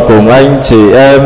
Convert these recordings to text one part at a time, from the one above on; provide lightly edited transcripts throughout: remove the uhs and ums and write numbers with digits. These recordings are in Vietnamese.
cùng anh chị em.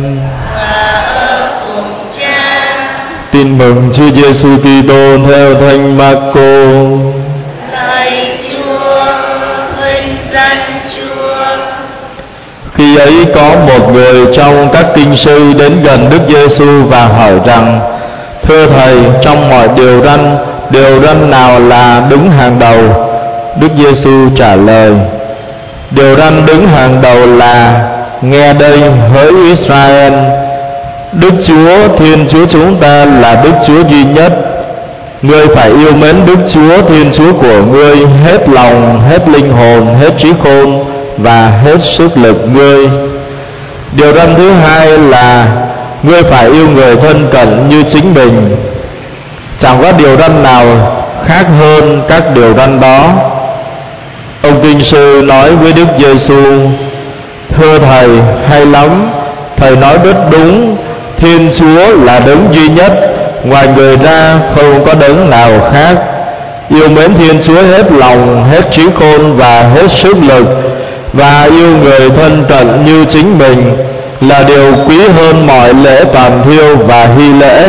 Tin mừng Chúa Giêsu Kitô theo Thánh Marco. Lạy Chúa, vinh danh Chúa. Khi ấy có một người trong các kinh sư đến gần Đức Giêsu và hỏi rằng: Thưa Thầy, trong mọi điều răn nào là đứng hàng đầu? Đức Giêsu trả lời: Điều răn đứng hàng đầu là: Nghe đây, hỡi Israel, Đức Chúa Thiên Chúa chúng ta là Đức Chúa duy nhất. Ngươi phải yêu mến Đức Chúa Thiên Chúa của ngươi hết lòng, hết linh hồn, hết trí khôn và hết sức lực ngươi. Điều răn thứ hai là: Ngươi phải yêu người thân cận như chính mình. Chẳng có điều răn nào khác hơn các điều răn đó. Ông kinh sư nói với Đức Giêsu: Thưa Thầy, hay lắm, Thầy nói rất đúng. Thiên Chúa là đấng duy nhất, ngoài người ra không có đấng nào khác. Yêu mến Thiên Chúa hết lòng, hết trí khôn và hết sức lực, và yêu người thân cận như chính mình là điều quý hơn mọi lễ toàn thiêu và hy lễ.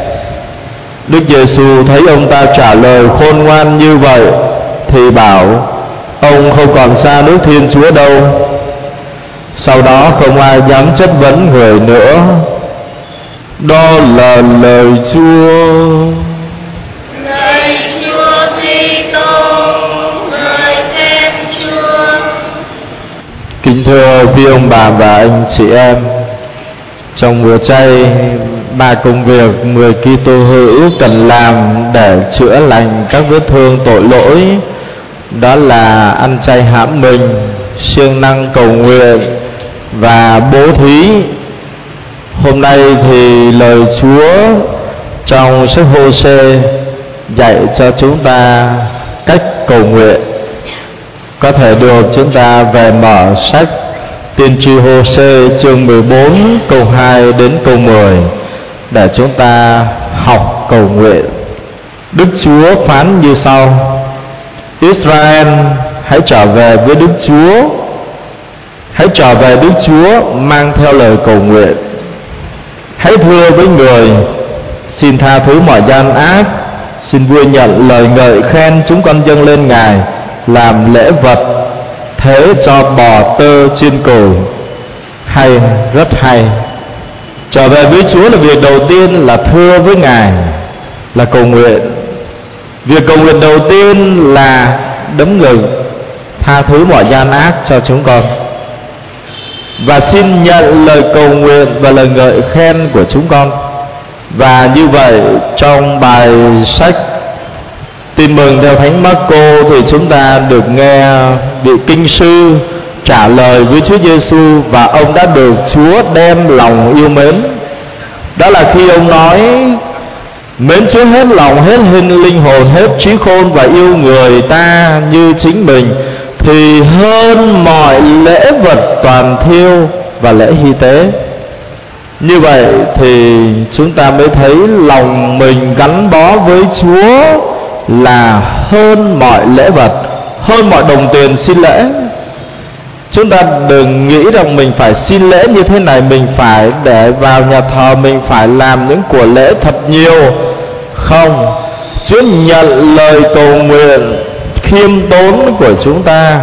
Đức Giêsu thấy ông ta trả lời khôn ngoan như vậy thì bảo: Ông không còn xa nước Thiên Chúa đâu. Sau đó không ai dám chất vấn người nữa. Đó là lời Chúa. Lạy Chúa Kitô, ngợi khen Chúa. Kính thưa quý ông bà và anh chị em, trong mùa chay, 3 công việc 10 Kitô hữu cần làm để chữa lành các vết thương tội lỗi đó là ăn chay hãm mình, siêng năng cầu nguyện và bố thí. Hôm nay thì lời Chúa trong sách Hô-sê dạy cho chúng ta cách cầu nguyện. Có thể được chúng ta về mở sách Tiên tri Hô-sê chương 14 câu 2 đến câu 10 để chúng ta học cầu nguyện. Đức Chúa phán như sau: Israel, hãy trở về với Đức Chúa. Hãy trở về Đức Chúa mang theo lời cầu nguyện. Hãy thưa với người: Xin tha thứ mọi gian ác, xin vui nhận lời ngợi khen chúng con dâng lên Ngài làm lễ vật, thế cho bò tơ chiên cừu. Hay, rất hay. Trở về với Chúa là việc đầu tiên là thưa với Ngài, là cầu nguyện. Việc cầu nguyện đầu tiên là đấm ngực tha thứ mọi gian ác cho chúng con, và xin nhận lời cầu nguyện và lời ngợi khen của chúng con. Và như vậy, trong bài sách Tin mừng theo Thánh Marco thì chúng ta được nghe vị kinh sư trả lời với Chúa Giêsu, và ông đã được Chúa đem lòng yêu mến. Đó là khi ông nói: Mến Chúa hết lòng, hết linh hồn, hết trí khôn và yêu người ta như chính mình thì hơn mọi lễ vật toàn thiêu và lễ hy tế. Như vậy thì chúng ta mới thấy lòng mình gắn bó với Chúa là hơn mọi lễ vật, hơn mọi đồng tiền xin lễ. Chúng ta đừng nghĩ rằng mình phải xin lễ như thế này, mình phải để vào nhà thờ, mình phải làm những của lễ thật nhiều. Không, Chúa nhận lời cầu nguyện khiêm tốn của chúng ta,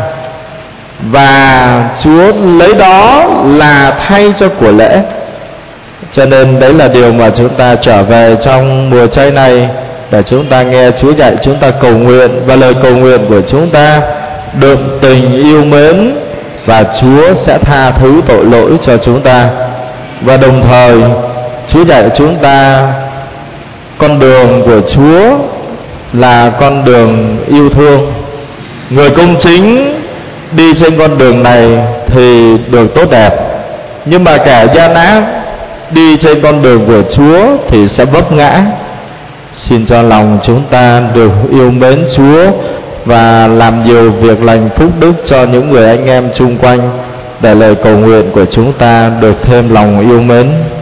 và Chúa lấy đó là thay cho của lễ. Cho nên đấy là điều mà chúng ta trở về trong mùa chay này, để chúng ta nghe Chúa dạy chúng ta cầu nguyện, và lời cầu nguyện của chúng ta được tình yêu mến, và Chúa sẽ tha thứ tội lỗi cho chúng ta. Và đồng thời Chúa dạy chúng ta con đường của Chúa là con đường yêu thương. Người công chính đi trên con đường này thì được tốt đẹp, nhưng mà kẻ gian ác đi trên con đường của Chúa thì sẽ vấp ngã. Xin cho lòng chúng ta được yêu mến Chúa và làm nhiều việc lành phúc đức cho những người anh em chung quanh, để lời cầu nguyện của chúng ta được thêm lòng yêu mến.